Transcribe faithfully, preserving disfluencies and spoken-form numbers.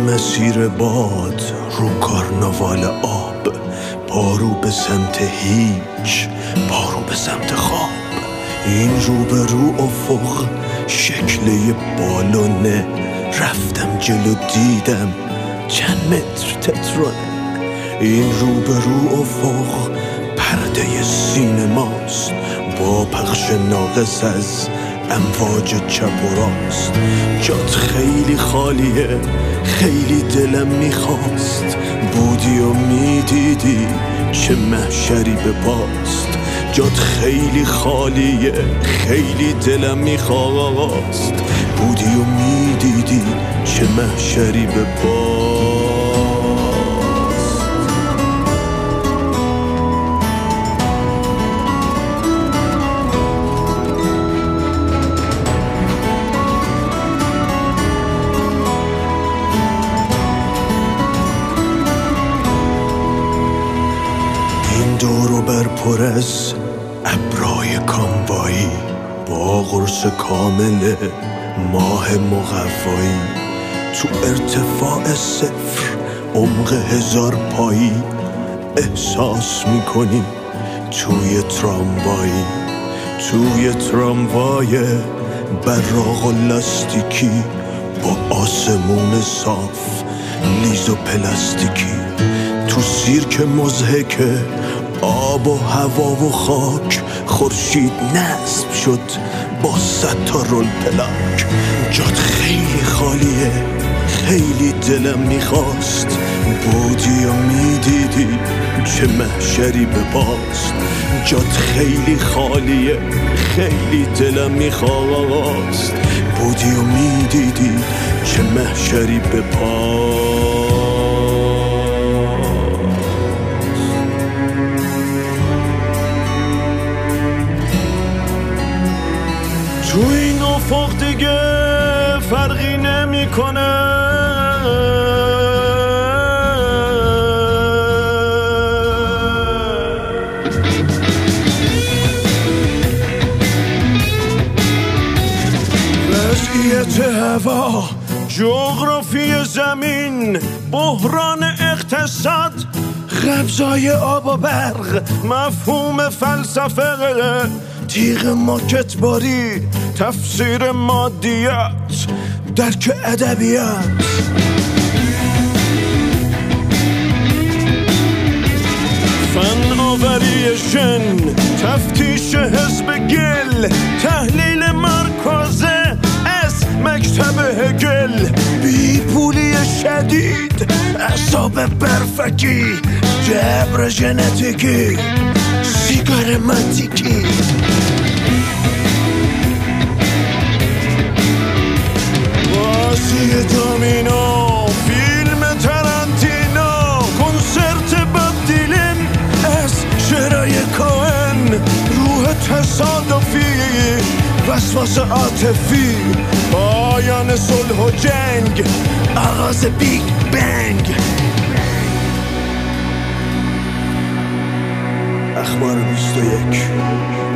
مسیر باد رو کارناوال آب، پارو به سمت هیچ، پارو به سمت خواب. این رو به رو افق شکل یه بالونه، رفتم جلو دیدم چند متر تترونه. این رو به رو افق پرده سینماست، با پخش ناقص از امواج چپ و راست. جات خیلی خالیه، خیلی دلم میخواست بودی و میدیدی چه محشری به پاست. جات خیلی خالیه، خیلی دلم میخواست بودی و میدیدی چه محشری به پاست. دورو بر پر از ابرای کاموایی، با قرص کامل ماه مقوایی. تو ارتفاع صفر عمق هزار پایی، احساس میکنی توی تراموایی. توی تراموای براق و لاستیکی، با آسمون صاف لیز و پلاستیکی. تو سیرک مضحکه آب و هوا و خاک، خورشید نصب شد با صد تا رول پلاک. جات خیلی خالیه، خیلی دلم میخواست بودی و میدیدی چه محشری به پاست. جات خیلی خالیه، خیلی دلم میخواست بودی و میدیدی چه محشری به پاست. تو این افق دیگه فرقی نمیکنه، وضعیت هوا، جغرافی زمین، بحران اقتصاد، قبضای آب و برق، مفهوم فلسفه، تیغ ماکتباری، تفسیر مادیات، درک ادبیات. فن آوری ژن، تفتیش حزب گل، تحلیل مرکزه از مکتب هگل. بی پولی شدید، اعصاب برفکی، جبر ژنتیکی، سیگار ماتیکی. بازی دومینو، فیلم ترنتینو، کنسرت باب دیلن از شعرهای کوهن. روح تصادفی، وسواس عاطفی، پایان صلح و جنگ، آغاز بیگ بنگ. اخبار بیست و یک.